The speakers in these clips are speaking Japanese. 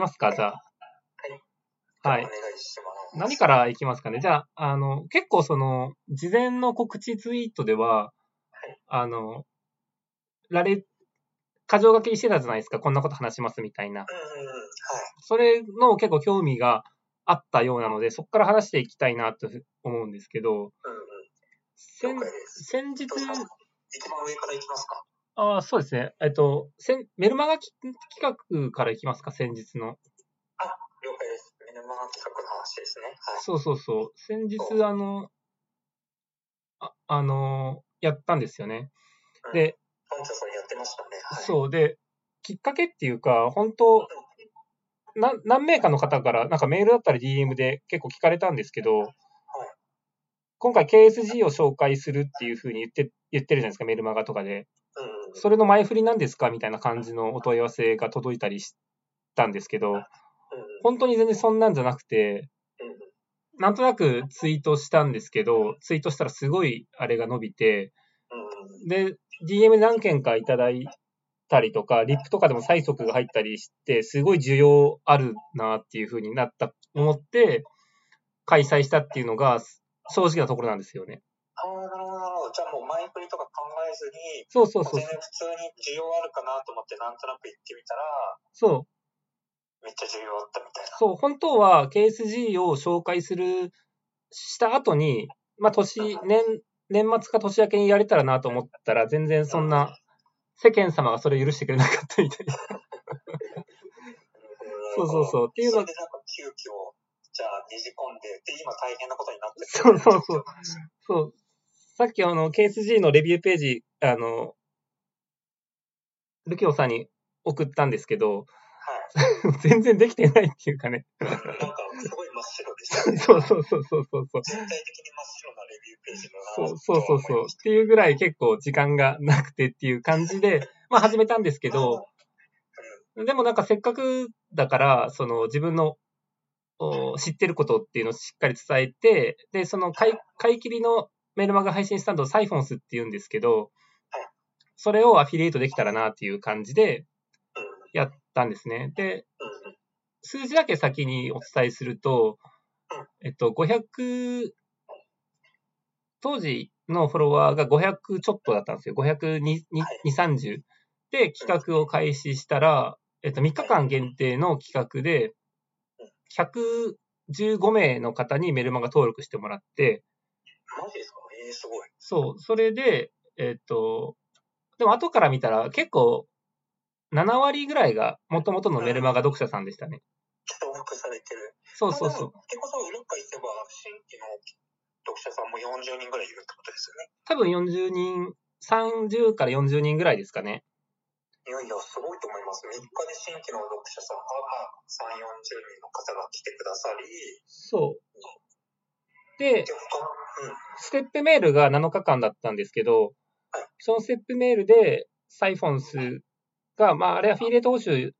ますか、じゃあ。 はい。 はい。 お願いします。 何からいきますかね。じゃあ、結構事前の告知ツイートでは、 はい。 あの、ラレ、箇条書きしてたじゃないですか。こんなこと話しますみたいな。 はい。 それの結構興味があったようなので、そこから話していきたいなと思うんですけど、 了解です。 先日、 どうしますか？一番上からいきますか？ そうですね。メルマガ企画からいきますか、先日の。 あ、了解です。メルマガ企画の話ですね。はい。 そうそうそう。先日、 そう。 やったんですよね。 うん。 で、 本日それやってましたね。はい。 そうで、きっかけっていうか、本当何名かの方から、なんかメールだったり DM で結構聞かれたんですけど、 はい。 今回 KSG を紹介するっていう風に言ってるじゃないですか、メルマガとかで。それの前振りなんですかみたいな感じのお問い合わせが届いたりしたんですけど、本当に全然そんなんじゃなくて、なんとなくツイートしたんですけど、ツイートしたらすごいあれが伸びて、で、DM 何件かいただいたりとか、リップとかでも催促が入ったりして、すごい需要あるなっていう風に思って、開催したっていうのが正直なところなんですよね。 ああ、なるほど、なるほど。じゃあもう前振りとか考えずに、 そうそうそう全然普通に需要あるかなと思ってなんとなく言ってみたら、 そう。 めっちゃ需要あったみたいな。 そう、本当は KSG を紹介した後に、まあ年末か年明けにやれたらなと思ったら、全然そんな、世間様がそれ許してくれなかったみたいな。そうそうそう。っていうの、 それでなんか急遽、じゃあねじ込んで、で、今大変なことになってるそうそうそう。 状況なんですよ。 そう。さっきKSG のレビューページ、ルキオさんに送ったんですけど、 はい。 全然できてないっていうかね。 なんかすごい真っ白でしたね。 そうそうそうそうそうそう。 全体的に真っ白なレビューページだなそうそうとはそうそう。っ思いました。 ていうぐらい結構時間がなくてっていう感じで、まあ始めたんですけど、でもなんかせっかくだから、自分の知ってることっていうのをしっかり伝えて、で、買い切りのメルマガ配信スタンドをサイフォンスっていうんですけど、それをアフィリエイトできたらなっていう感じでやったんですね。で、数字だけ先にお伝えすると、500、当時のフォロワーが500ちょっとだったんですよ。502、30で企画を開始したら、3日間限定の企画で、115名の方にメルマガ登録してもらって、 マジですか？すごい。 そう、それで、でも後から見たら結構7割ぐらいが元々のメルマガ読者さんでしたね。 重複されてる。 そうそうそう。 ってことは、裏返せば、新規の読者さんも40人ぐらいいるってことですよね。 多分40人、30から40人ぐらいですかね。 いやいや、すごいと思います。3日で新規の読者さんが、3、40人の方が来てくださり、 そう。で、ステップメールが7日間だったんですけど、そのステップメールでサイフォンスが、まあ、あれアフィリエイト報酬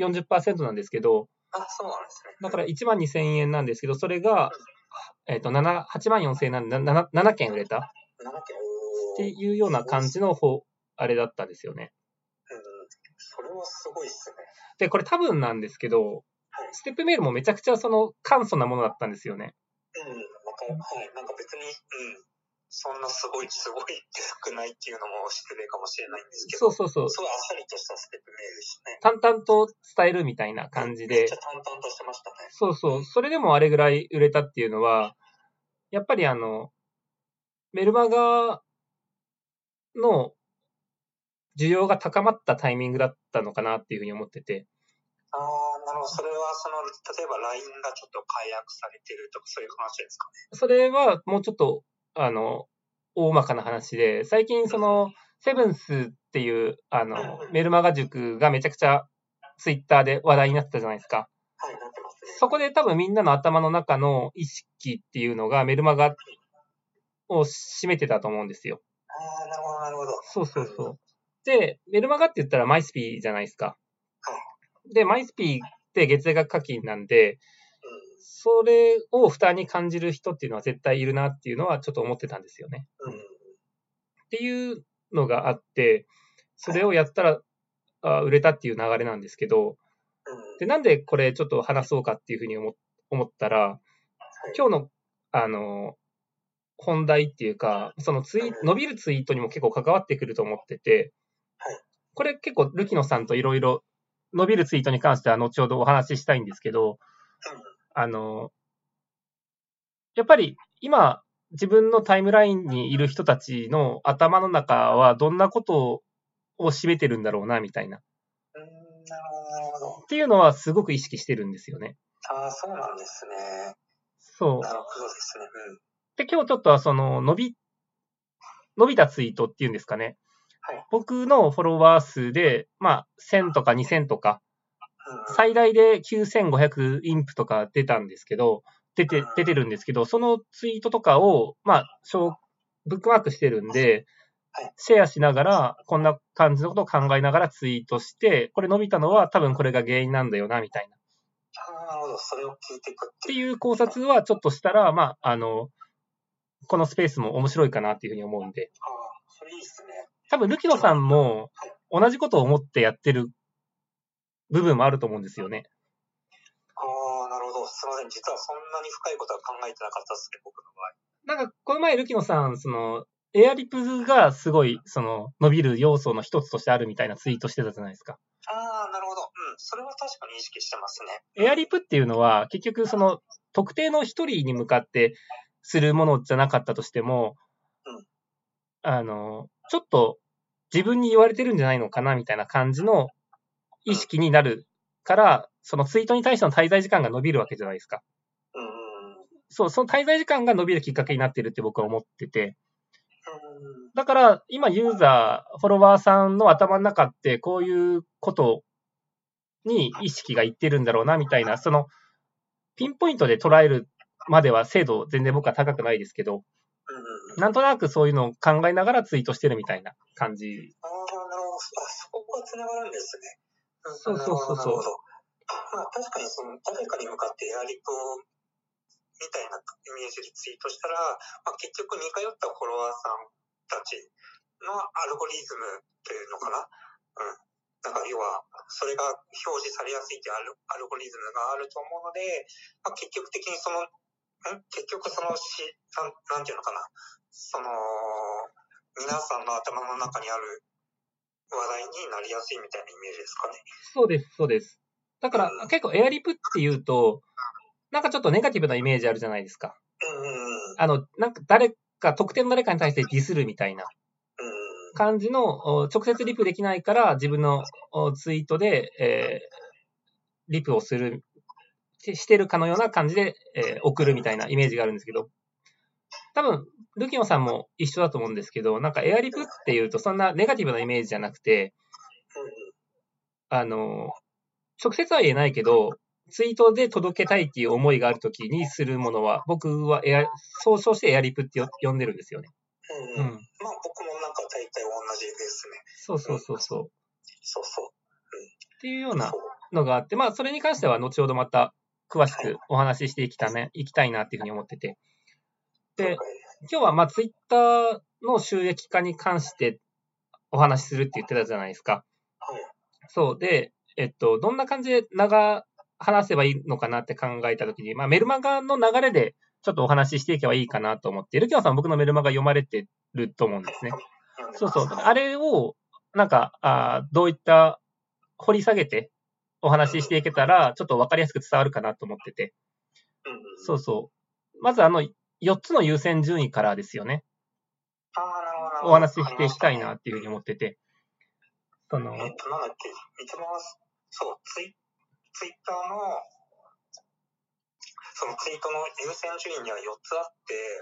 40% なんですけど、 そうなんですね。 だから1万2000円なんですけど、それが、8万4000円なんで7件売れたっていうような感じのあれだったんですよね。 それはすごいっすね。 で、これ多分なんですけど、ステップメールもめちゃくちゃ簡素なものだったんですよね。 なんか別に、そんなすごい少ないっていうのも失礼かもしれないんですけど、 そう。 すごいあっさりとしたステップメールですね。 淡々と伝えるみたいな感じで。めっちゃ淡々としてましたね。 そう。それでもあれぐらい売れたっていうのは、やっぱりメルマガの需要が高まったタイミングだったのかなっていうふうに思ってて。 なるほど。それは例えば LINE がちょっと解約されてるとかそういう話ですかね。 それはもうちょっと、大まかな話で、最近セブンスっていう、メルマガ塾がめちゃくちゃツイッターで話題になってたじゃないですか。 はい、なってますね。 そこで多分みんなの頭の中の意識っていうのがメルマガを占めてたと思うんですよ。 なるほど、なるほど。 そう。で、メルマガって言ったらマイスピーじゃないですか。で、マイスピーって月額課金なんで、それを負担に感じる人っていうのは絶対いるなっていうのはちょっと思ってたんですよね。っていうのがあって、それをやったら売れたっていう流れなんですけど、 で、なんでこれちょっと話そうかっていうふうに思ったら、今日の、本題っていうか、その伸びるツイートにも結構関わってくると思ってて、これ結構、ルキノさんといろいろ伸びるツイートに関しては後ほどお話ししたいんですけど、やっぱり今、自分のタイムラインにいる人たちの頭の中はどんなことを占めてるんだろうな、みたいな。 なるほど。 っていうのはすごく意識してるんですよね。 そうなんですね。 そう。 なるほどですね。 で、今日ちょっとはその伸びたツイートっていうんですかね。僕のフォロワー数で、1000とか2000とか、最大で9500インプとか出てるんですけど、そのツイートとかを、ブックマークしてるんで、シェアしながら、こんな感じのことを考えながらツイートして、これ伸びたのは多分これが原因なんだよな、みたいな。 なるほど、それを聞いていくっていう考察はちょっとしたら、このスペースも面白いかなっていうふうに思うんで。 それいいですね。 多分、ルキノさんも同じことを思ってやってる部分もあると思うんですよね。 なるほど。すみません。実はそんなに深いことは考えてなかったですね、僕の場合。 なんか、この前、ルキノさん、エアリプがすごい、伸びる要素の一つとしてあるみたいなツイートしてたじゃないですか。 なるほど。それは確かに意識してますね。 エアリプっていうのは、結局、特定の一人に向かってするものじゃなかったとしても、ちょっと自分に言われてるんじゃないのかな、みたいな感じの意識になるから、そのツイートに対しての滞在時間が伸びるわけじゃないですか。そう、その滞在時間が伸びるきっかけになってるって僕は思ってて。だから、今ユーザー、フォロワーさんの頭の中ってこういうことに意識がいってるんだろうな、みたいな、ピンポイントで捉えるまでは精度全然僕は高くないですけど、なんとなくそういうのを考えながらツイートしてるみたいな感じ。 なるほど。そこがつながるんですね。 そう。 確かに誰かに向かってエアリプをみたいなイメージでツイートしたら、結局似通ったフォロワーさんたちのアルゴリズムというのかな。なんか要は、それが表示されやすいというアルゴリズムがあると思うので、結局的になんていうのかな。皆さんの頭の中にある話題になりやすいみたいなイメージですかね。 そうです。だから、結構エアリプっていうと、なんかちょっとネガティブなイメージあるじゃないですか。なんか特定の誰かに対してディスるみたいな感じの、直接リプできないから自分のツイートで、リプをしてるかのような感じで、送るみたいなイメージがあるんですけど、多分、ルキノさんも一緒だと思うんですけど、なんかエアリプっていうとそんなネガティブなイメージじゃなくて、直接は言えないけど、ツイートで届けたいっていう思いがあるときにするものは、僕は総称してエアリプって呼んでるんですよね。 僕もなんか大体同じですね。 そう。っていうようなのがあって、それに関しては後ほどまた詳しくお話ししていきたいなっていうふうに思ってて。で、今日はツイッターの収益化に関してお話しするって言ってたじゃないですか。そうで、どんな感じで話せばいいのかなって考えたときに、メルマガの流れでちょっとお話ししていけばいいかなと思って、ルキノさん僕のメルマガ読まれてると思うんですね。そう。あれを、なんか、どういった掘り下げてお話ししていけたら、ちょっとわかりやすく伝わるかなと思ってて。そう。まず4つの優先順位からですよね。お話ししていきたいなっていうふうに思ってて。 なんだっけ、一番、ツイッターの、そのツイートの優先順位には4つあって、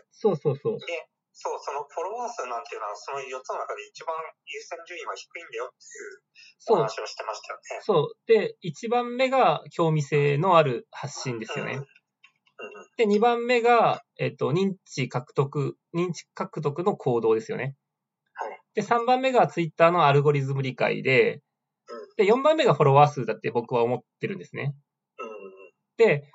そう。 で、そのフォロワー数なんていうのは、その4つの中で一番優先順位は低いんだよっていうお話をしてましたよね。 そう。で、1番目が興味性のある発信ですよね。で、2番目が、認知獲得の行動ですよね。で、3番目がツイッターのアルゴリズム理解で、4番目がフォロワー数だって僕は思ってるんですね。で、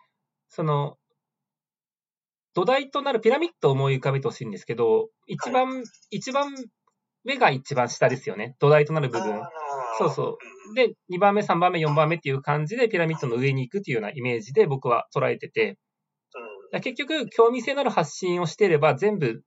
土台となるピラミッドを思い浮かべてほしいんですけど、一番目が一番下ですよね。土台となる部分。 そうそう。で、2番目、3番目、4番目っていう感じでピラミッドの上に行くっていうようなイメージで僕は捉えてて、結局、興味性のある発信をしていれば全部、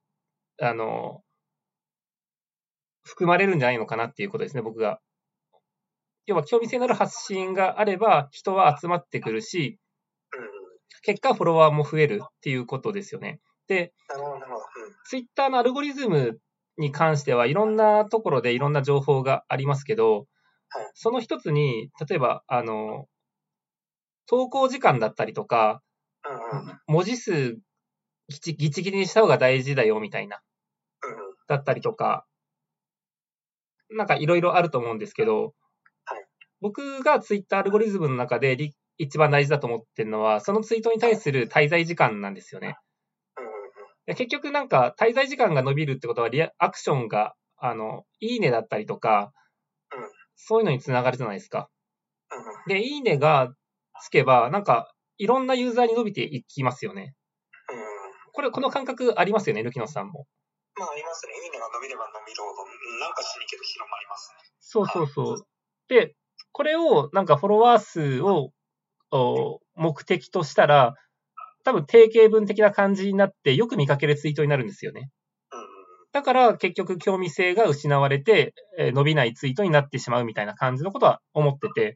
含まれるんじゃないのかなっていうことですね、僕が。要は、興味性のある発信があれば人は集まってくるし、結果、フォロワーも増えるっていうことですよね。で、ツイッターのアルゴリズムに関してはいろんなところでいろんな情報がありますけど、その一つに、例えば、投稿時間だったりとか、文字数ギチギチにした方が大事だよみたいな、だったりとか、なんかいろいろあると思うんですけど、僕がツイッターアルゴリズムの中で一番大事だと思ってるのは、そのツイートに対する滞在時間なんですよね。結局なんか滞在時間が伸びるってことはアクションが、いいねだったりとか、そういうのにつながるじゃないですか。で、いいねがつけば、なんかいろんなユーザーに伸びていきますよね。この感覚ありますよね、ルキノさんも。 まあありますね。いいねが伸びれば伸びるほど、なんかしにけど広まりますね。 そうそうそう。で、これをなんかフォロワー数を目的としたら、多分定型文的な感じになってよく見かけるツイートになるんですよね。だから結局興味性が失われて、伸びないツイートになってしまうみたいな感じのことは思ってて。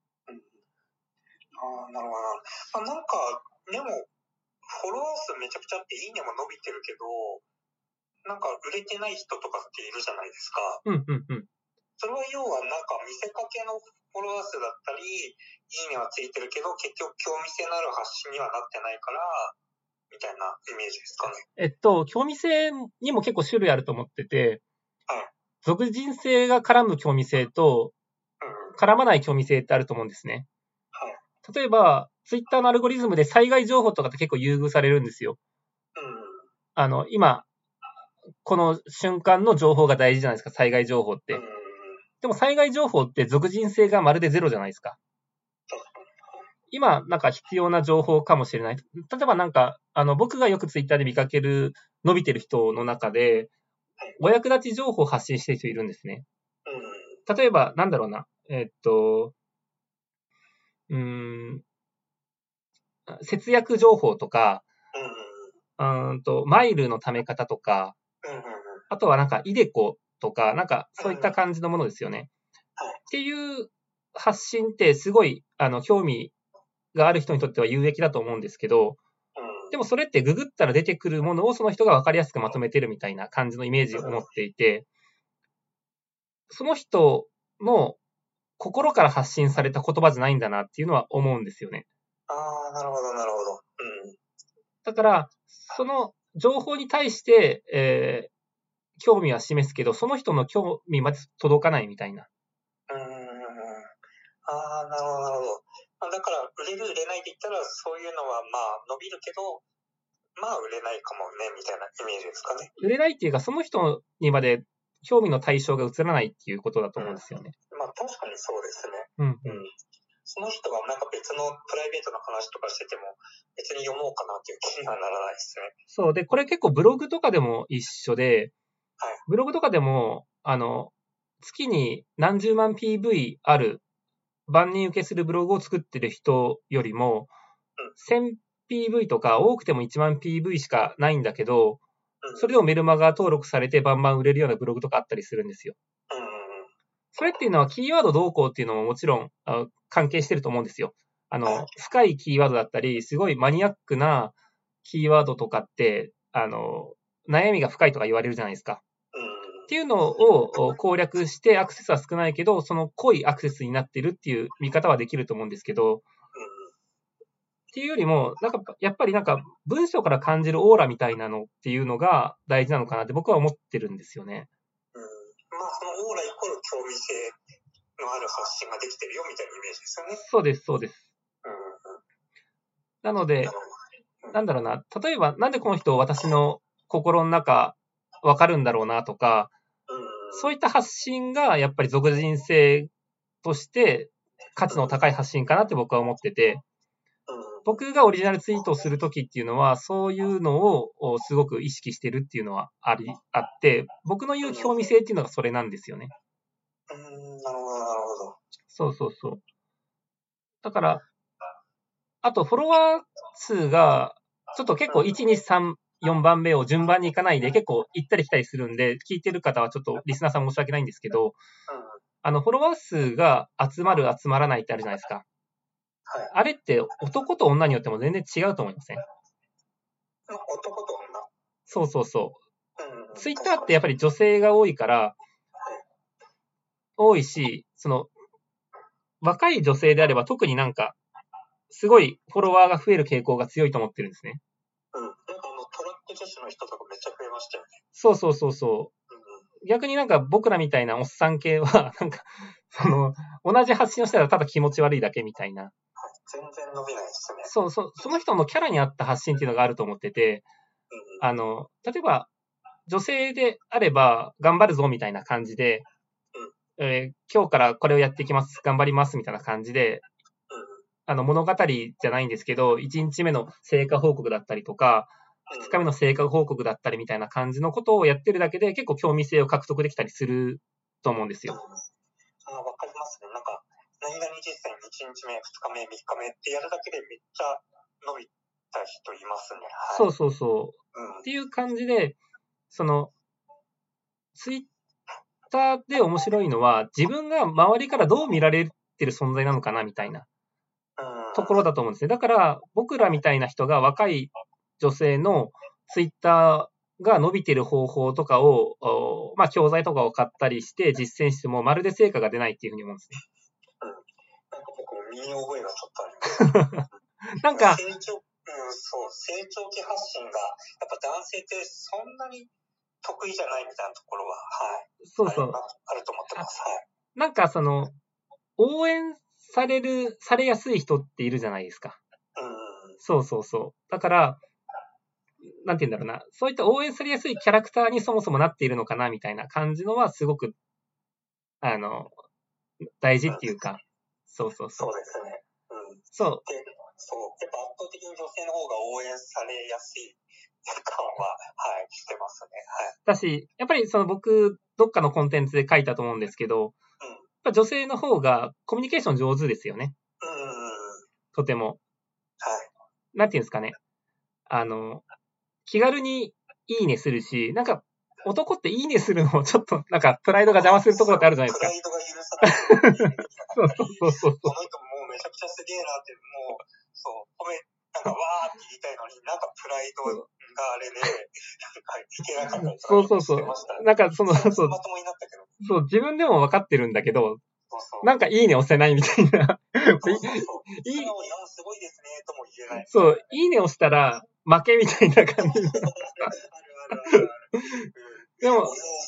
なるほど。なんか、でも、フォロワー数めちゃくちゃあっていいねも伸びてるけど、なんか売れてない人とかっているじゃないですか。それは要はなんか見せかけのフォロワー数だったり、いいねはついてるけど、結局興味性のある発信にはなってないから、みたいなイメージですかね。 興味性にも結構種類あると思ってて、属人性が絡む興味性と、絡まない興味性ってあると思うんですね。例えば、ツイッターのアルゴリズムで災害情報とかって結構優遇されるんですよ。今、この瞬間の情報が大事じゃないですか、災害情報って。でも災害情報って属人性がまるでゼロじゃないですか。今、なんか必要な情報かもしれない。例えばなんか、僕がよくツイッターで見かける伸びてる人の中で、お役立ち情報を発信してる人いるんですね。例えば、なんだろうな、節約情報とか、マイルの貯め方とか、あとはなんか、イデコとか、なんか、そういった感じのものですよね。っていう発信ってすごい、興味がある人にとっては有益だと思うんですけど、でもそれってググったら出てくるものをその人が分かりやすくまとめてるみたいな感じのイメージを持っていて、その人の心から発信された言葉じゃないんだなっていうのは思うんですよね。 なるほど、なるほど。 だから、その情報に対して、興味は示すけど、その人の興味まで届かないみたいな。 なるほど、なるほど。だから、売れる、売れないって言ったら、そういうのはまあ伸びるけど、まあ売れないかもね、みたいなイメージですかね。 売れないっていうか、その人にまで興味の対象が移らないっていうことだと思うんですよね。 まあ確かにそうですね。その人がなんか別のプライベートの話とかしてても、別に読もうかなっていう気にはならないですね。 そう。で、これ結構ブログとかでも一緒で、ブログとかでも、月に何十万 PV ある、万人受けするブログを作ってる人よりも、1000PV とか多くても1万 PV しかないんだけど、それでもメルマガ登録されてバンバン売れるようなブログとかあったりするんですよ。それっていうのはキーワードどうこうっていうのももちろん関係してると思うんですよ。深いキーワードだったり、すごいマニアックなキーワードとかって、悩みが深いとか言われるじゃないですか。っていうのを攻略してアクセスは少ないけど、その濃いアクセスになってるっていう見方はできると思うんですけど、っていうよりも、なんかやっぱりなんか文章から感じるオーラみたいなのっていうのが大事なのかなって僕は思ってるんですよね。 まあそのオーライコール興味性のある発信ができてるよみたいなイメージですよね。 そうです、そうです。なので、なんだろうな、例えばなんでこの人私の心の中わかるんだろうなとか、そういった発信がやっぱり属人性として価値の高い発信かなって僕は思ってて、僕がオリジナルツイートをするときっていうのは、そういうのをすごく意識してるっていうのはあって、僕の言う興味性っていうのがそれなんですよね。 なるほど、なるほそうそうそう。だから、あとフォロワー数が、ちょっと結構1、2、3、4番目を順番に行かないで結構行ったり来たりするんで、聞いてる方はちょっとリスナーさん申し訳ないんですけど、フォロワー数が集まる集まらないってあるじゃないですか。 はい。 あれって男と女によっても全然違うと思いません？ 男と女。 そうそうそう。ツイッターってやっぱり女性が多いから、多いし、若い女性であれば特になんか、すごいフォロワーが増える傾向が強いと思ってるんですね。 なんかトラック女子の人とかめっちゃ増えましたよね。 そうそうそうそう。逆になんか僕らみたいなおっさん系は、なんか、同じ発信をしたらただ気持ち悪いだけみたいな。 全然伸びないですね。 そう、その人のキャラに合った発信っていうのがあると思ってて、例えば、女性であれば頑張るぞみたいな感じで、今日からこれをやっていきます、頑張りますみたいな感じで、物語じゃないんですけど、1日目の成果報告だったりとか、2日目の成果報告だったりみたいな感じのことをやってるだけで結構興味性を獲得できたりすると思うんですよ。 わかりますね。なんか、何々実際に1日目、2日目、3日目ってやるだけでめっちゃ伸びた人いますね。はい、 そうそうそう。っていう感じで、ツイッターで面白いのは、自分が周りからどう見られてる存在なのかなみたいなところだと思うんですね。だから、僕らみたいな人が若い女性のツイッターが伸びてる方法とかを、教材とかを買ったりして実践しても、まるで成果が出ないっていうふうに思うんですね。 なんか僕も身に覚えがちょっとあります。なんか、成長期発信が、やっぱ男性ってそんなに得意じゃないみたいなところは、はい。 そうそう。 あると思ってます。はい。 なんか応援されやすい人っているじゃないですか。そうそうそう。だから、なんて言うんだろうな、そういった応援されやすいキャラクターにそもそもなっているのかなみたいな感じのはすごく、大事っていうか、そうそうそう。 そうですね。 そう。 やっぱ圧倒的に女性の方が応援されやすい感は、はい、してますね。はい。 だし、やっぱり僕、どっかのコンテンツで書いたと思うんですけど、やっぱ女性の方がコミュニケーション上手ですよね。とても。 はい。 なんていうんですかね。気軽にいいねするし、なんか、男っていいねするのをちょっと、なんか、プライドが邪魔するところってあるじゃないですか。 プライドが許さない。 そう。 この人もうめちゃくちゃすげえなって、もう、なんかわーって言いたいのに、なんかプライドがあれで、なんかいけなかったりとかしてましたね。なんかそう、 まともになったけど。 そう、自分でも分かってるんだけど、なんかいいね押せないみたいな。 いいねすごいですね、とも言えない。 そう、いいね押したら負けみたいな感じ。でも、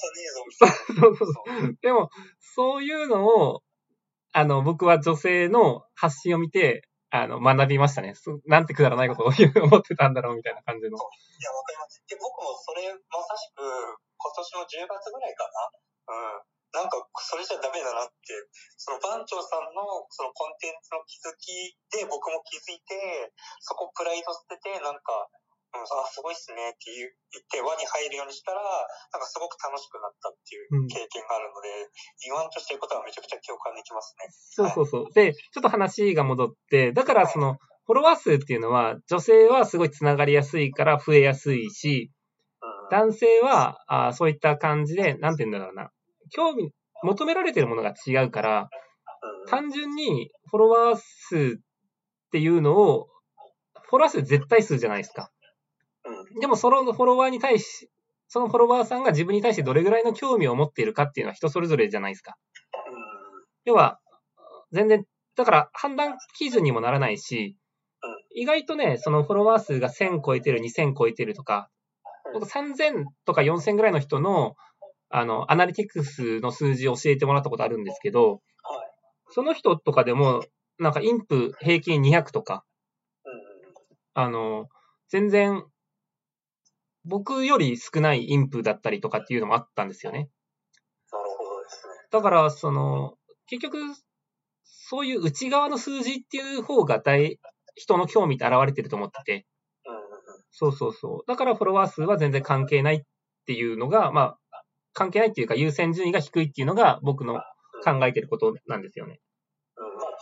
でも、そういうのを、僕は女性の発信を見て、学びましたね。なんてくだらないことを思ってたんだろうみたいな感じの。 いや、わかります。で、僕もそれ、まさしく、今年の10月ぐらいかな。なんか、それじゃダメだなって、番長さんの、コンテンツの気づきで僕も気づいて、そこプライド捨てて、なんか、すごいっすねって言って輪に入るようにしたら、なんかすごく楽しくなったっていう経験があるので、言わんとしてることはめちゃくちゃ共感できますね。 そう。で、ちょっと話が戻って、だからフォロワー数っていうのは、女性はすごいつながりやすいから増えやすいし、男性はそういった感じで、なんて言うんだろうな、求められてるものが違うから、単純にフォロワー数っていうのを、フォロワー数絶対数じゃないですか。でもそのフォロワーに対し、そのフォロワーさんが自分に対してどれぐらいの興味を持っているかっていうのは人それぞれじゃないですか。要は、全然、だから判断基準にもならないし、意外とね、そのフォロワー数が1000超えてる、2000超えてるとか、僕3000とか4000ぐらいの人の、アナリティクスの数字を教えてもらったことあるんですけど、その人とかでも、なんかインプ平均200とか、全然、僕より少ないインプだったりとかっていうのもあったんですよね。 なるほどですね。 だから、結局、そういう内側の数字っていう方が人の興味って現れてると思ってて。そう。だからフォロワー数は全然関係ないっていうのが、まあ、関係ないっていうか優先順位が低いっていうのが僕の考えてることなんですよね。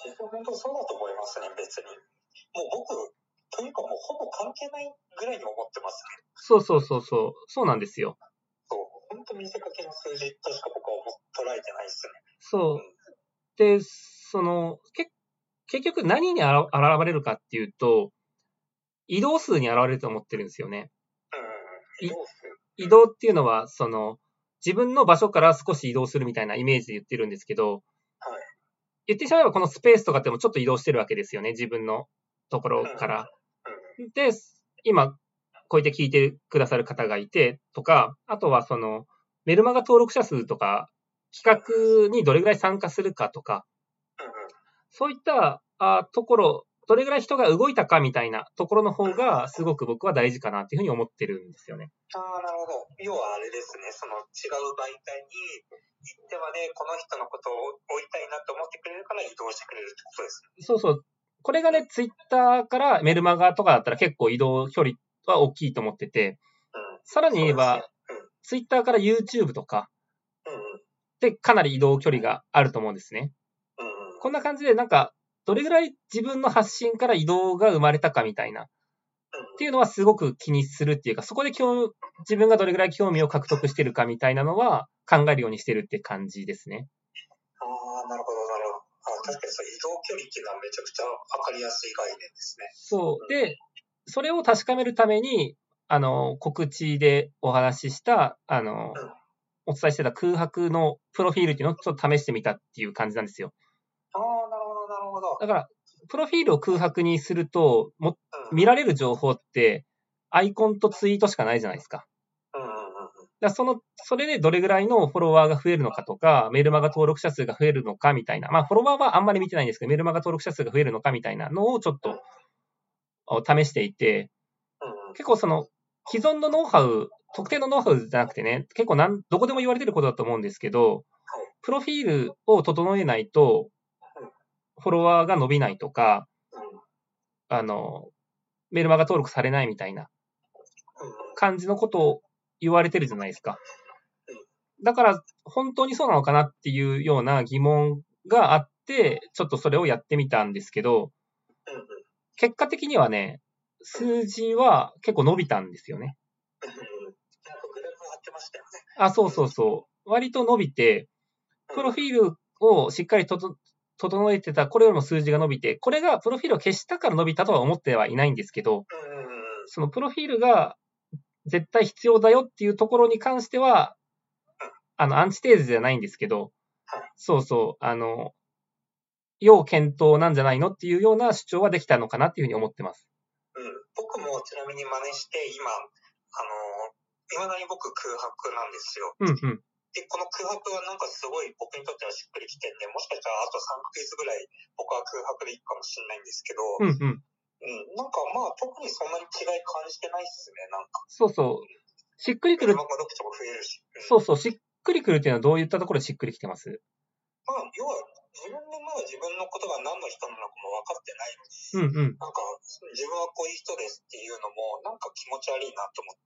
実際本当そうだと思いますね、別に。もう僕、というかもうほぼ関係ないぐらいに思ってますね。 そうなんですよ。 そう、本当見せかけの数字としか僕は捉えてないですね。 そう。で、結局何に現れるかっていうと、移動数に現れると思ってるんですよね。移動っていうのは、自分の場所から少し移動するみたいなイメージで言ってるんですけど、 はい、 言ってしまえばこのスペースとかってもちょっと移動してるわけですよね、自分のところから。で、今、こうやって聞いてくださる方がいてとか、あとはメルマガ登録者数とか、企画にどれぐらい参加するかとか、そういったところ、どれぐらい人が動いたかみたいなところの方が、すごく僕は大事かなっていうふうに思ってるんですよね。 なるほど。要はあれですね、その違う媒体に行ってまで、この人のことを追いたいなと思ってくれるから移動してくれるってことですね。 そう。これがね、ツイッターからメルマガとかだったら結構移動距離は大きいと思ってて、さらに言えば、ツイッターから YouTube とか、でかなり移動距離があると思うんですね。こんな感じで、なんか、どれぐらい自分の発信から移動が生まれたかみたいな、っていうのはすごく気にするっていうか、そこで自分がどれぐらい興味を獲得してるかみたいなのは考えるようにしてるって感じですね。 なるほど。確かに移動距離っていうのはめちゃくちゃ分かりやすい概念ですね。 そう。で、それを確かめるために、告知でお話しした、お伝えしてた空白のプロフィールっていうのをちょっと試してみたっていう感じなんですよ。 なるほど。 だから、プロフィールを空白にすると、見られる情報って、アイコンとツイートしかないじゃないですか。それでどれぐらいのフォロワーが増えるのかとか、メルマガ登録者数が増えるのかみたいな、まあ、フォロワーはあんまり見てないんですけど、メルマガ登録者数が増えるのかみたいなのをちょっと試していて、結構既存のノウハウ、特定のノウハウじゃなくてね、結構どこでも言われてることだと思うんですけど、プロフィールを整えないと、フォロワーが伸びないとか、メルマガ登録されないみたいな感じのことを言われてるじゃないですか。だから、本当にそうなのかなっていうような疑問があって、ちょっとそれをやってみたんですけど、結果的にはね、数字は結構伸びたんですよね。そう。割と伸びて、プロフィールをしっかり整えてた、これよりも数字が伸びて、これがプロフィールを消したから伸びたとは思ってはいないんですけど、そのプロフィールが絶対必要だよっていうところに関しては、アンチテーゼじゃないんですけど、要検討なんじゃないのっていうような主張はできたのかなっていうふうに思ってます。 僕もちなみに真似して、今、未だに僕空白なんですよ。で、この空白はなんかすごい僕にとってはしっくりきてんで、もしかしたらあと3ヶ月ぐらい僕は空白でいいかもしれないんですけど、なんかまあ特にそんなに違い感じてないっすね、なんか。 しっくりくる。しっくりくるっていうのはどういったところでしっくりきてます？ まあ、要は自分でまだ自分のことが何の人なのかも分かってないのに、なんか自分はこういう人ですっていうのもなんか気持ち悪いなと思って、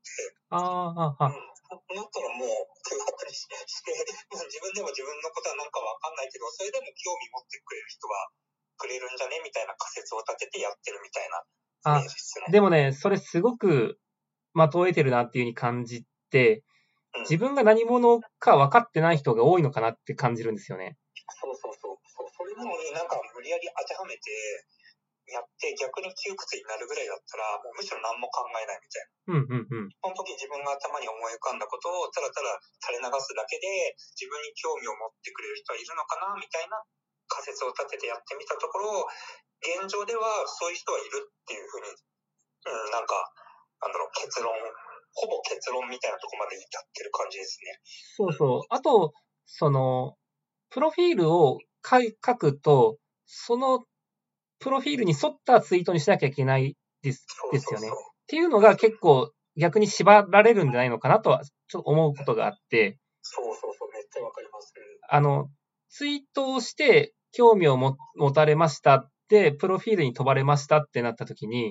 だったらもう空白にして、自分でも自分のことはなんか分かんないけど、それでも興味持ってくれる人はくれるんじゃねみたいな仮説を立ててやってるみたいなイメージですね。 でもね、それすごく的を得てるなっていう風に感じて、自分が何者か分かってない人が多いのかなって感じるんですよね。 それなのになんか無理やり当てはめてやって逆に窮屈になるぐらいだったらもうむしろ何も考えないみたいな。その時自分が頭に思い浮かんだことをただただ垂れ流すだけで自分に興味を持ってくれる人はいるのかなみたいな仮説を立ててやってみたところ、現状ではそういう人はいるっていうふうに、なんかほぼ結論みたいなところまで至ってる感じですね。 あと、プロフィールを書くと、そのプロフィールに沿ったツイートにしなきゃいけないですよね。っていうのが結構逆に縛られるんじゃないのかなとはちょっと思うことがあって。 めっちゃわかります。 ツイートをして興味を持たれましたって、プロフィールに飛ばれましたってなった時に、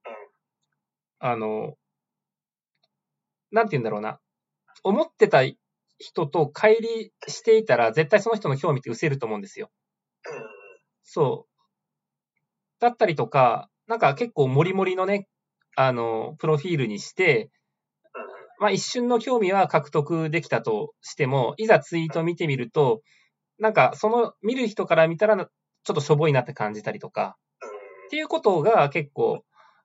なんて言うんだろうな。思ってた人と乖離していたら、絶対その人の興味って失せると思うんですよ。 だったりとか、なんか結構モリモリのね、プロフィールにして、まあ一瞬の興味は獲得できたとしても、いざツイート見てみると、なんかその見る人から見たら、ちょっとしょぼいなって感じたりとか、っていうことが結構、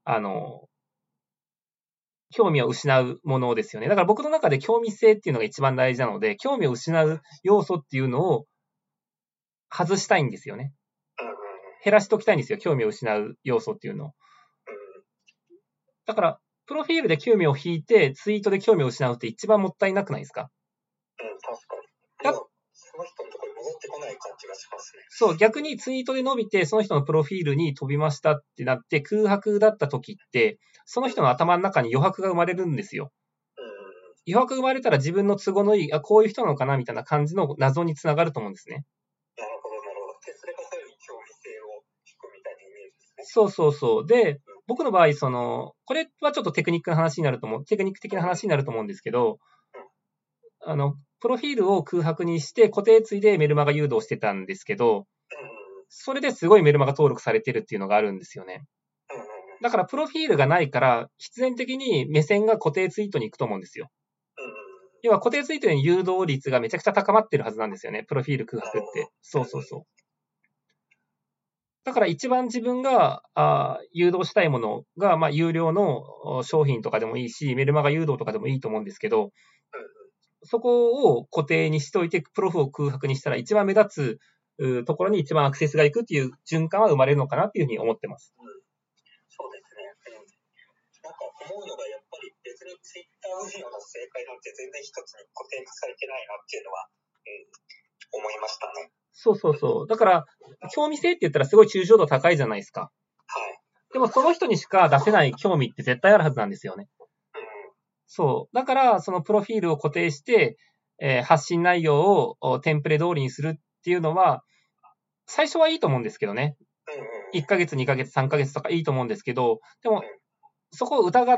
興味を失うものですよね。だから僕の中で興味性っていうのが一番大事なので、興味を失う要素っていうのを外したいんですよね。減らしときたいんですよ、興味を失う要素っていうのを。だから、プロフィールで興味を引いて、ツイートで興味を失うって一番もったいなくないですか？ 確かに。その人のところに戻ってこない感じがしますね。 そう、逆にツイートで伸びて、その人のプロフィールに飛びましたってなって、空白だった時って、その人の頭の中に余白が生まれるんですよ。余白生まれたら自分の都合のいい、こういう人なのかなみたいな感じの謎につながると思うんですね。 なるほど、なるほど。で、それがさらに興味性を引くみたいなイメージですね。 そうそうそう。で、僕の場合、これはちょっとテクニック的な話になると思うんですけど、プロフィールを空白にして固定ツイでメルマガ誘導してたんですけど、それですごいメルマガ登録されてるっていうのがあるんですよね。だからプロフィールがないから、必然的に目線が固定ツイートに行くと思うんですよ。要は固定ツイートに誘導率がめちゃくちゃ高まってるはずなんですよね。プロフィール空白って。そうそうそう。だから一番自分が誘導したいものが、まあ、有料の商品とかでもいいし、メルマガ誘導とかでもいいと思うんですけど、そこを固定にしておいて、プロフを空白にしたら一番目立つところに一番アクセスがいくっていう循環は生まれるのかなっていうふうに思ってます。 そうですね。なんか思うのがやっぱり別にツイッター運用の正解なんて全然一つに固定化されてないなっていうのは、思いましたね。 そうそうそう。だから、興味性って言ったらすごい抽象度高いじゃないですか。 はい。 でもその人にしか出せない興味って絶対あるはずなんですよね。そう。だから、そのプロフィールを固定して、発信内容をテンプレ通りにするっていうのは、最初はいいと思うんですけどね。1ヶ月、2ヶ月、3ヶ月とかいいと思うんですけど、でも、そこを疑って、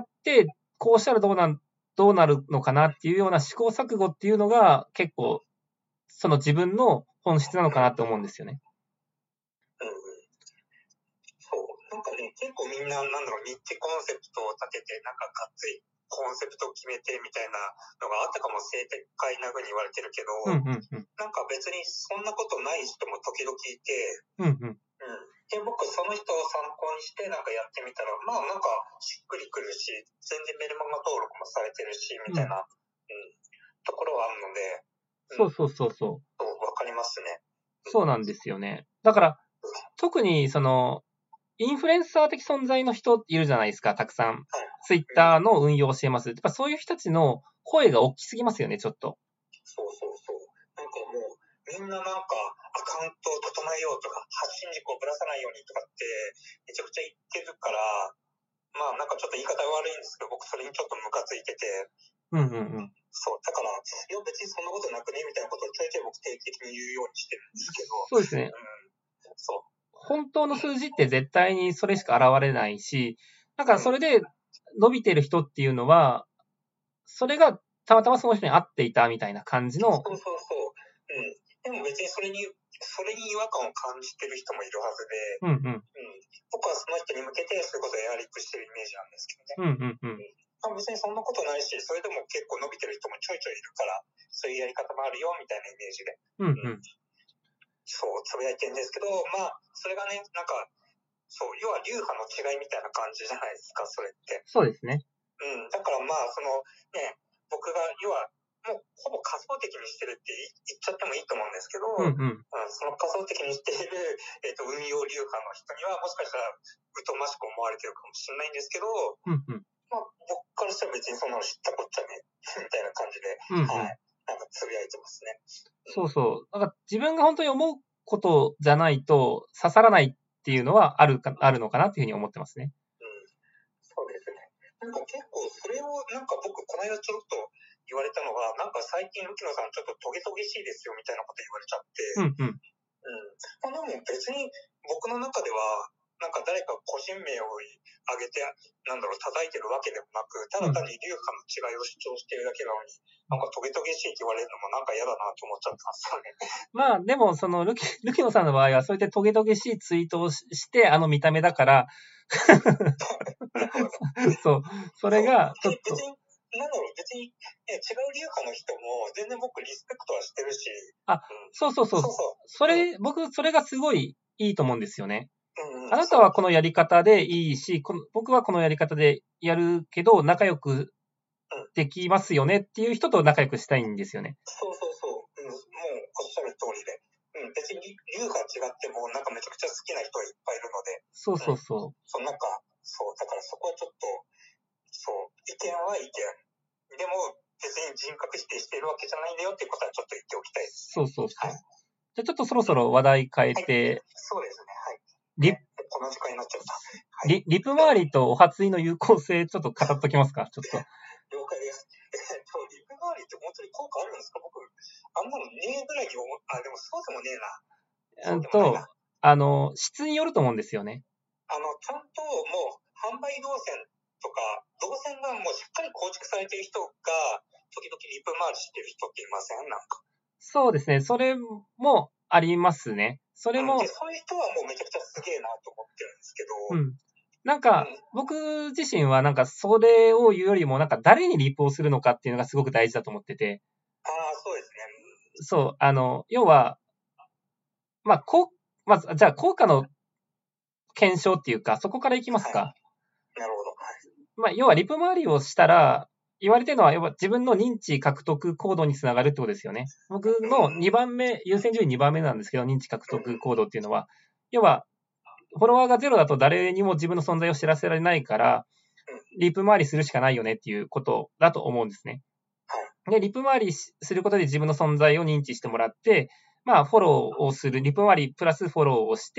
こうしたらどうなるのかなっていうような試行錯誤っていうのが、結構、その自分の本質なのかなって思うんですよね。 そう。なんかね、結構みんな、ニッチコンセプトを立てて、なんかがっつりコンセプトを決めてみたいなのがあったかも正解な風に言われてるけど、なんか別にそんなことない人も時々いて、で、僕その人を参考にしてなんかやってみたら、まあなんかしっくりくるし、全然メルマガ登録もされてるし、みたいな、ところはあるので、 そう。 わかりますね。 そうなんですよね。だから、特にインフルエンサー的存在の人いるじゃないですか、たくさん。ツイッターの運用をしてます。やっぱそういう人たちの声が大きすぎますよね、ちょっと。 そう。なんかもう、みんななんかアカウントを整えようとか、発信軸をぶらさないようにとかって、めちゃくちゃ言ってるから、まあなんかちょっと言い方悪いんですけど、僕それにちょっとムカついてて、そう、だから、いや別にそんなことなくねみたいなことをちょいちょい僕定期的に言うようにしてるんですけど。 そうですね。そう。本当の数字って絶対にそれしか現れないし、なんかそれで伸びてる人っていうのは、それがたまたまその人に合っていたみたいな感じの。 そう。でも別にそれに違和感を感じてる人もいるはずで、僕はその人に向けてそういうことをエアリップしてるイメージなんですけどね。別にそんなことないし、それでも結構伸びてる人もちょいちょいいるから、そういうやり方もあるよみたいなイメージで。そう、つぶやいてるんですけど、まあ、それがね、なんか、そう、要は流派の違いみたいな感じじゃないですか、それって。 そうですね。 だからまあ、僕が、要は、もうほぼ仮想的にしてるって言っちゃってもいいと思うんですけど、その仮想的にしている、運用流派の人には、もしかしたら疎ましく思われてるかもしれないんですけど、まあ、僕からしたら別にそんなの知ったこっちゃね、みたいな感じで、なんかつぶやいてますね。 そう。なんか自分が本当に思うことじゃないと刺さらないっていうのはあるのかなっていうふうに思ってますね。 そうですね。なんか結構それをなんか僕この間ちょろっと言われたのが、なんか最近浮野さんちょっとトゲトゲしいですよみたいなこと言われちゃって、でも別に僕の中ではなんか誰か個人名を挙げて、なんだろう、叩いてるわけでもなく、ただ単に流派の違いを主張してるだけなのに、なんかトゲトゲしいって言われるのもなんか嫌だなと思っちゃったんですよね。 まあ、でも、その、ルキノさんの場合は、そうやってトゲトゲしいツイートをして、見た目だから、そう、それが、ちょっと。 別に、なんだろう、別に、違う流派の人も、全然僕リスペクトはしてるし。 そう。僕、それがすごいいいと思うんですよね。あなたはこのやり方でいいし、僕はこのやり方でやるけど、仲良くできますよねっていう人と仲良くしたいんですよね。 そう。もうおっしゃる通りで。別に流派違っても、なんかめちゃくちゃ好きな人はいっぱいいるので。 そう。 なんか、だからそこはちょっと、意見は意見。でも、別に人格否定しているわけじゃないんだよっていうことはちょっと言っておきたいです。 そう。はい、じゃあちょっとそろそろ話題変えて。 そうですね。 はい。この時間になっちゃった。 はい、リプ周りとお初井の有効性、ちょっと語っときますか、ちょっと。 了解です。リプ周りって本当に効果あるんですか？僕、あんなのねえぐらいにでもそうでもねえな。質によると思うんですよね。 ちゃんともう、販売動線とか、動線がもうしっかり構築されている人が、時々リプ回りしてる人っていません？なんか。 そうですね。それもありますね。それも。 そういう人はもうめちゃくちゃすげえなと思ってるんですけど。 なんか、僕自身はなんかそれを言うよりも、なんか誰にリプをするのかっていうのがすごく大事だと思ってて。 そうですね。 そう、要は、まず、じゃあ効果の検証っていうか、そこからいきますか。 はい、なるほど。 要はリプ回りをしたら、言われてるのは、要は自分の認知獲得行動につながるってことですよね。僕の2番目、優先順位2番目なんですけど、認知獲得行動っていうのは、要は、フォロワーがゼロだと誰にも自分の存在を知らせられないから、リプ回りするしかないよねっていうことだと思うんですね。で、リプ回りすることで自分の存在を認知してもらって、フォローをする、リプ回りプラスフォローをして、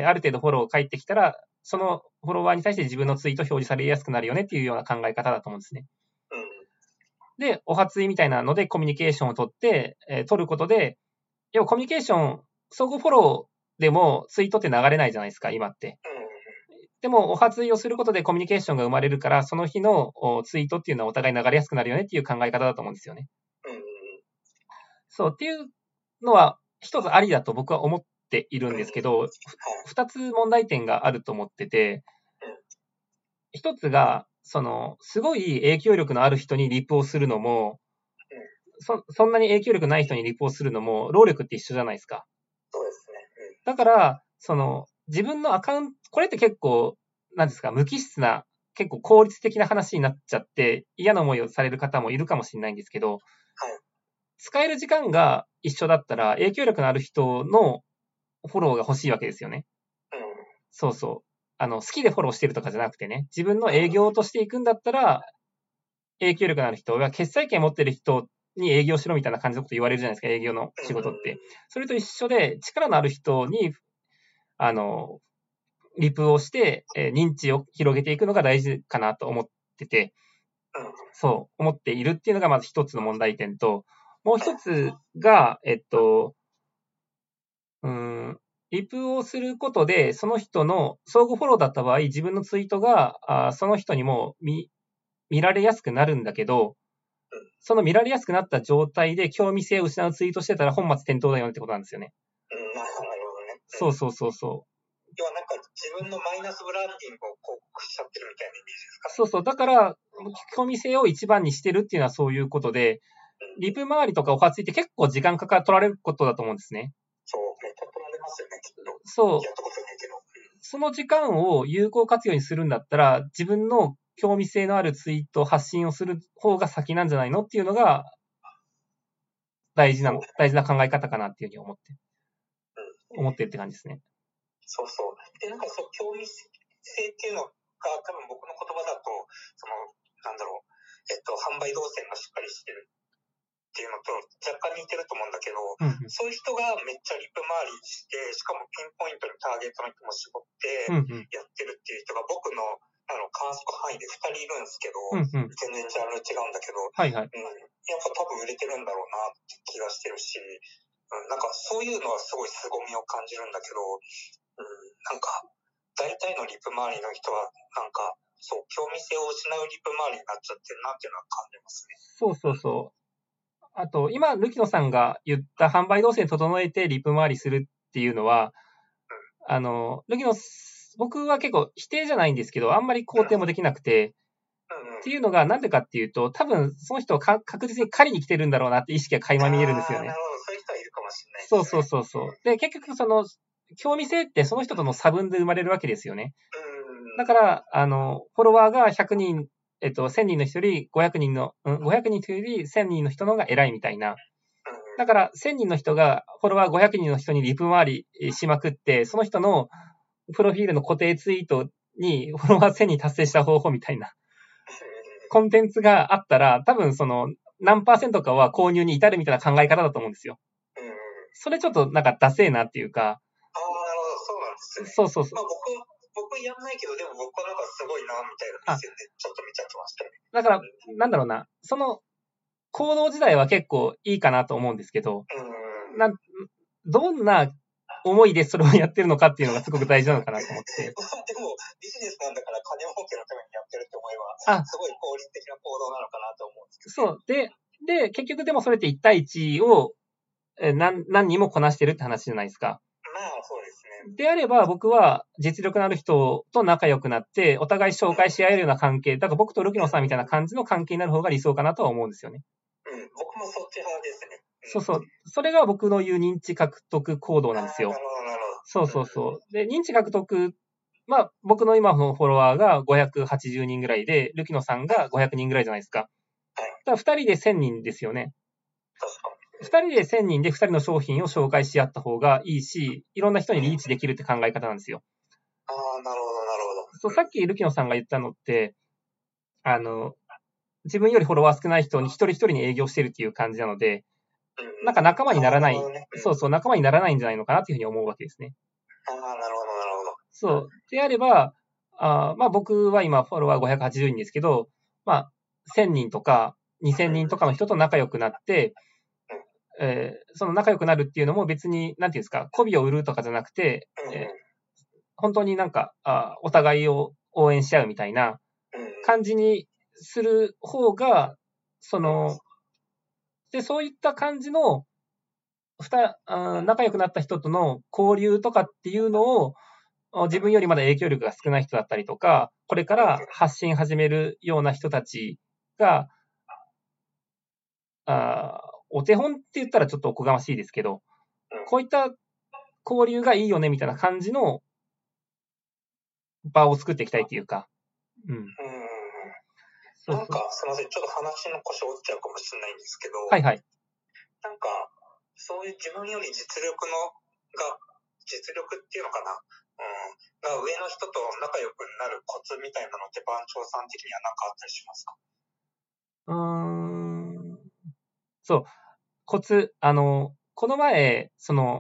ある程度フォロー返ってきたら、そのフォロワーに対して自分のツイート表示されやすくなるよねっていうような考え方だと思うんですね。で、お初いみたいなのでコミュニケーションを取って、取ることで、要はコミュニケーション、相互フォローでもツイートって流れないじゃないですか、今って。でも、お初いをすることでコミュニケーションが生まれるから、その日のツイートっていうのはお互い流れやすくなるよねっていう考え方だと思うんですよね。そうっていうのは一つありだと僕は思っているんですけど、二つ問題点があると思ってて、一つが、すごい影響力のある人にリプをするのも、そんなに影響力ない人にリプをするのも、労力って一緒じゃないですか。 そうですね。 だから、自分のアカウント、これって結構、なんですか、無機質な、結構効率的な話になっちゃって、嫌な思いをされる方もいるかもしれないんですけど、使える時間が一緒だったら、影響力のある人のフォローが欲しいわけですよね。そうそう。好きでフォローしてるとかじゃなくてね、自分の営業としていくんだったら、影響力のある人は、決済権持ってる人に営業しろみたいな感じのこと言われるじゃないですか、営業の仕事って。それと一緒で、力のある人に、リプをして、認知を広げていくのが大事かなと思ってて、そう思っているっていうのがまず一つの問題点と、もう一つが、リプをすることで、その人の相互フォローだった場合、自分のツイートがその人にも見られやすくなるんだけど、その見られやすくなった状態で興味性を失うツイートしてたら本末転倒だよねってことなんですよね。 なるほどね。 そう。 要はなんか自分のマイナスブランディングを広告しちゃってるみたいなイメージですか？ そう。だから、興味性を一番にしてるっていうのはそういうことで、リプ周りとかお初いって結構時間取られることだと思うんですね。 そう、めっちゃ取られますよね、きっと。 そう。 やったことないけど。 その時間を有効活用にするんだったら、自分の興味性のあるツイート、発信をする方が先なんじゃないのっていうのが、大事な考え方かなっていうふうに思ってるって感じですね。 そう。で、なんか興味性っていうのが多分僕の言葉だと、なんだろう、販売動線がしっかりしてるっていうのと若干似てると思うんだけど、そういう人がめっちゃリプ回りして、しかもピンポイントにターゲットの人も絞ってやってるっていう人が僕の観測範囲で2人いるんですけど、全然ジャンル違うんだけど、やっぱ多分売れてるんだろうなって気がしてるし、なんかそういうのはすごい凄みを感じるんだけど、なんか大体のリプ周りの人は、なんか、そう、興味性を失うリプ周りになっちゃってるなっていうのは感じますね。 そうそうそう。あと、今、ルキノさんが言った販売動線整えてリプ回りするっていうのは、ルキノ、僕は結構否定じゃないんですけど、あんまり肯定もできなくて、っていうのがなんでかっていうと、多分その人は確実に狩りに来てるんだろうなって意識が垣間見えるんですよね。 なるほど、そういう人はいるかもしれないですそうね。 そうそうそう。で、結局その、興味性ってその人との差分で生まれるわけですよね。だから、フォロワーが100人、1000人の人より500人の、500人より1000人の人の方が偉いみたいな。だから、1000人の人がフォロワー500人の人にリプ回りしまくって、その人のプロフィールの固定ツイートにフォロワー1000人達成した方法みたいなコンテンツがあったら、多分その何%かは購入に至るみたいな考え方だと思うんですよ。それちょっとなんかダセーなっていうか。 ああ、なるほど、そうなんですね。 そうそうそう。 まあ、僕やんないけど、でも僕はなんかすごいな、みたいな目線でちょっと見ちゃってましたね。 だから、なんだろうな、その行動自体は結構いいかなと思うんですけど、どんな思いでそれをやってるのかっていうのがすごく大事なのかなと思って。 でも、ビジネスなんだから金儲けのためにやってるって思えば、すごい効率的な行動なのかなと思うんですけど、 そう。で、結局でもそれって1対1を何人もこなしてるって話じゃないですか。 まあ、そうですね。 であれば、僕は実力のある人と仲良くなって、お互い紹介し合えるような関係、だから僕とルキノさんみたいな感じの関係になる方が理想かなとは思うんですよね。 僕もそっち派ですね。 そうそう。それが僕の言う認知獲得行動なんですよ。 なるほど、なるほど。 そうそうそう。で、認知獲得、まあ、僕の今のフォロワーが580人ぐらいで、ルキノさんが500人ぐらいじゃないですか。だから2人で1000人ですよね。2人で1000人で2人の商品を紹介し合った方がいいし、いろんな人にリーチできるって考え方なんですよ。 ああ、なるほど、なるほど。 そう、さっきルキノさんが言ったのって、自分よりフォロワー少ない人に一人一人に営業してるっていう感じなので、なんか仲間にならない、そうそう、仲間にならないんじゃないのかなっていうふうに思うわけですね。 ああ、なるほど、なるほど。 そう。であれば、まあ僕は今フォロワー580人ですけど、まあ1000人とか2000人とかの人と仲良くなって、その仲良くなるっていうのも別に、なんていうんですか、媚びを売るとかじゃなくて、本当になんかお互いを応援し合うみたいな感じにする方が、で、そういった感じの、仲良くなった人との交流とかっていうのを、自分よりまだ影響力が少ない人だったりとか、これから発信始めるような人たちが、お手本って言ったらちょっとおこがましいですけど、こういった交流がいいよねみたいな感じの場を作っていきたいっていうか。 なんか、すみません、ちょっと話の腰折っちゃうかもしれないんですけど、 はいはい。 なんか、そういう自分より実力っていうのかな、が上の人と仲良くなるコツみたいなのって番長さん的には何かあったりしますか？ そう、コツ、この前、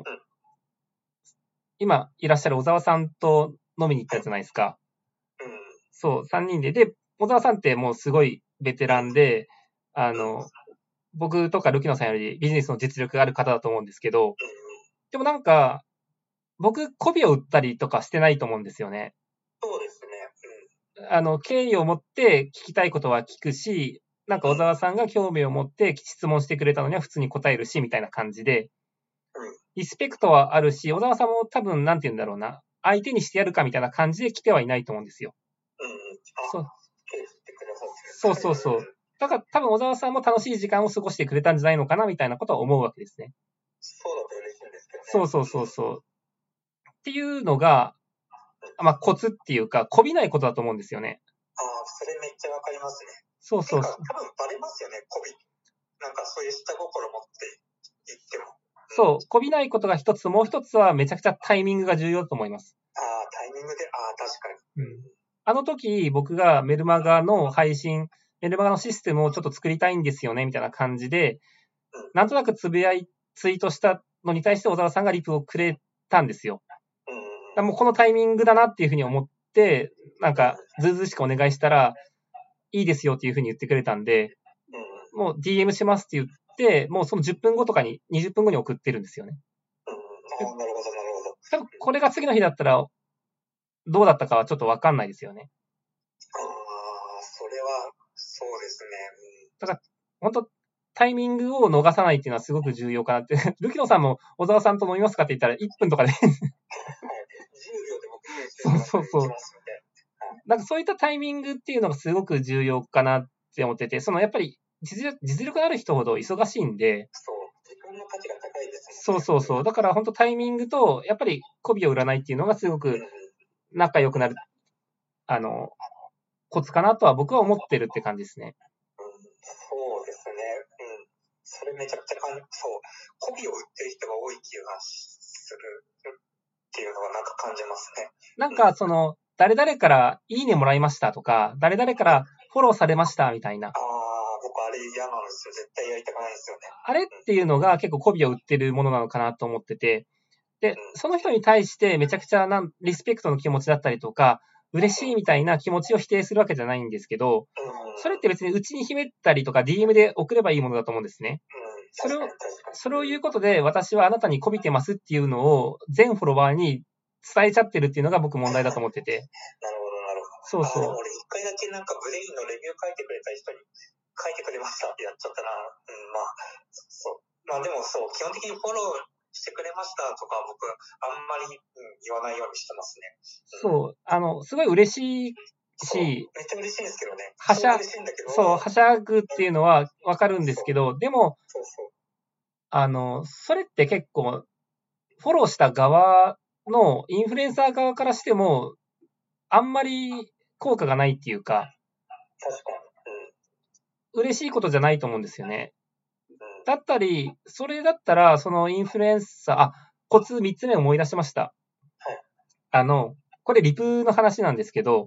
今いらっしゃる小沢さんと飲みに行ったじゃないですか。そう、3人で。で、小沢さんってもうすごいベテランで、僕とかルキノさんよりビジネスの実力がある方だと思うんですけど、でもなんか、僕、媚びを売ったりとかしてないと思うんですよね。 そうですね。 敬意を持って聞きたいことは聞くし、なんか小沢さんが興味を持って質問してくれたのには普通に答えるし、みたいな感じで、リスペクトはあるし、小沢さんも多分、なんて言うんだろうな、相手にしてやるかみたいな感じで来てはいないと思うんですよ。そうそうそう。だから多分小沢さんも楽しい時間を過ごしてくれたんじゃないのかなみたいなことは思うわけですね。 そうだと嬉しいんですけどね。 そう。っていうのが、まあコツっていうか、こびないことだと思うんですよね。 それめっちゃわかりますね。 そう。 多分バレますよね、なんかそういう下心持って言っても。 そう、こびないことが一つ、もう一つはめちゃくちゃタイミングが重要だと思います。 タイミングで、確かに。 あの時、僕がメルマガの配信、メルマガのシステムをちょっと作りたいんですよね、みたいな感じで、なんとなくツイートしたのに対して小沢さんがリプをくれたんですよ。もうこのタイミングだなっていうふうに思って、なんか、ずうずうしくお願いしたら、いいですよっていうふうに言ってくれたんで、もう DM しますって言って、もうその10分後とかに、20分後に送ってるんですよね。 なるほど。 多分これが次の日だったら、 どうだったかはちょっとわかんないですよね。 それは、そうですね。 だから、本当タイミングを逃さないっていうのはすごく重要かなって。ルキノさんも小沢さんと飲みますかって言ったら1分とかで 10秒で僕そうそうそう。なんかそういったタイミングっていうのがすごく重要かなって思ってて、やっぱり実力のある人ほど忙しいんで、 そう、時間の価値が高いですね。 そうそうそう。だから本当タイミングと、やっぱり媚びを売らないっていうのがすごく仲良くなる、コツかなとは僕は思ってるって感じですね。 そうですね。それめちゃくちゃそう、媚びを売ってる人が多い気がするっていうのはなんか感じますね。 なんか誰々からいいねもらいましたとか、誰々からフォローされましたみたいな。 僕あれ嫌なんですよ。絶対やりたくないんですよね。 あれっていうのが結構媚びを売ってるものなのかなと思ってて、で、その人に対してめちゃくちゃリスペクトの気持ちだったりとか、嬉しいみたいな気持ちを否定するわけじゃないんですけど、それって別に内に秘めたりとか DM で送ればいいものだと思うんですね。それを言うことで、私はあなたに媚びてますっていうのを全フォロワーに伝えちゃってるっていうのが僕問題だと思ってて。 なるほど、なるほど。そうそう。 俺一回だけなんかブレインのレビュー書いてくれた人に書いてくれましたってやっちゃったな。そう。まあでもそう、基本的にフォローしてくれましたとか僕あんまり、言わないようにしてますね。 そう。すごい嬉しいし、 めっちゃ嬉しいんですけどね。 はしゃぐっていうのはわかるんですけど、でも、それって結構、フォローした側のインフルエンサー側からしても、あんまり効果がないっていうか、 確かに。 嬉しいことじゃないと思うんですよね。だったり、それだったら、そのインフルエンサー、コツ3つ目思い出しました。これリプの話なんですけど、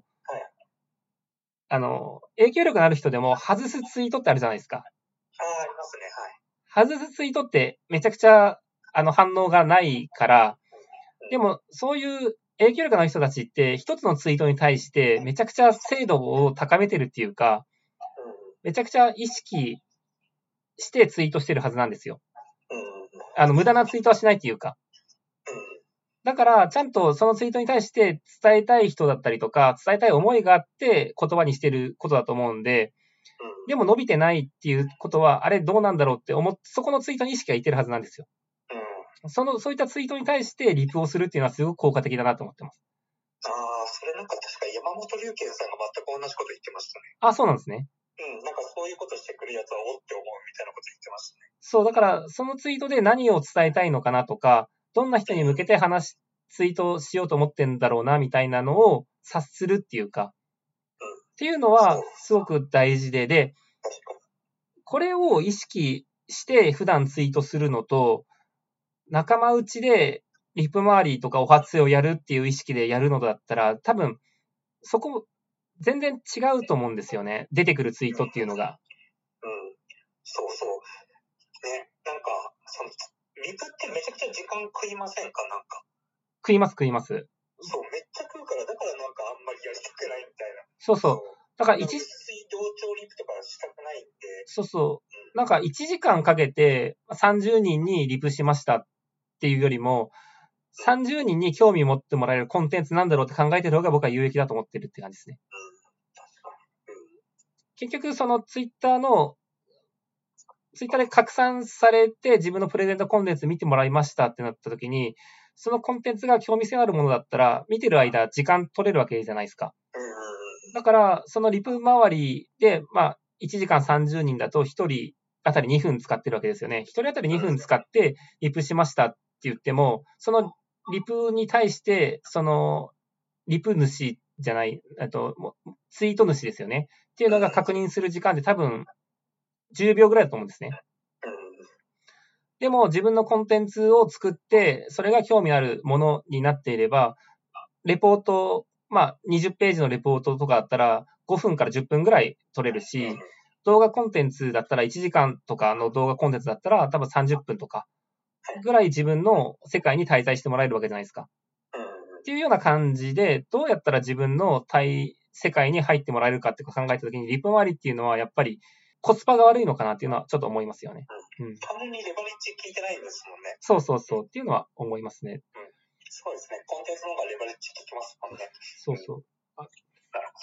影響力のある人でも外すツイートってあるじゃないですか。 ありますね。はい。 外すツイートってめちゃくちゃ反応がないから、でもそういう影響力のある人たちって一つのツイートに対してめちゃくちゃ精度を高めてるっていうか、めちゃくちゃ意識してツイートしてるはずなんですよ。無駄なツイートはしないっていうか。だから、ちゃんとそのツイートに対して伝えたい人だったりとか、伝えたい思いがあって言葉にしてることだと思うんで、でも伸びてないっていうことは、あれどうなんだろうってそこのツイートに意識がいってるはずなんですよ。そういったツイートに対してリプをするっていうのはすごく効果的だなと思ってます。 それなんか確か山本龍拳さんが全く同じこと言ってましたね。 そうなんですね。 なんかそういうことしてくるやつはおって思うみたいなこと言ってましたね。 そう、だからそのツイートで何を伝えたいのかなとか、どんな人に向けてツイートしようと思ってんだろうなみたいなのを察するっていうか、っていうのはすごく大事で、これを意識して普段ツイートするのと、仲間内でリプ回りとかお初をやるっていう意識でやるのだったら、多分そこ全然違うと思うんですよね。出てくるツイートっていうのが。 そうそう。ね、なんか、リプってめちゃくちゃ時間食いませんか？なんか。 食います。そう、めっちゃ食うから、だからなんかあんまりやりたくないみたいな。 そう。だから同調リプとかしたくないんで。 なんか1時間かけて30人にリプしましたっていうよりも、30人に興味持ってもらえるコンテンツなんだろうって考えてる方が僕は有益だと思ってるって感じですね。結局そのツイッターで拡散されて自分のプレゼントコンテンツ見てもらいましたってなった時に、そのコンテンツが興味性あるものだったら、見てる間時間取れるわけじゃないですか。だから、そのリプ周りで、1時間30人だと1人あたり2分使ってるわけですよね。1人あたり2分使ってリプしましたって言っても、そのリプに対して、そのリプ主じゃない、ツイート主ですよね。っていうのが確認する時間で多分10秒ぐらいだと思うんですね。でも自分のコンテンツを作って、それが興味あるものになっていれば、レポート、20ページのレポートとかだったら5分から10分ぐらい取れるし、動画コンテンツだったら1時間とかの動画コンテンツだったら多分30分とかぐらい自分の世界に滞在してもらえるわけじゃないですか。っていうような感じで、どうやったら自分の世界に入ってもらえるかって考えたときに、リプ回りっていうのはやっぱりコスパが悪いのかなっていうのはちょっと思いますよね。 単純にレバレッジ効いてないんですもんね。 そうっていうのは思いますね。 そうですね。コンテンツの方がレバレッジ効きますもんね。 そうそう。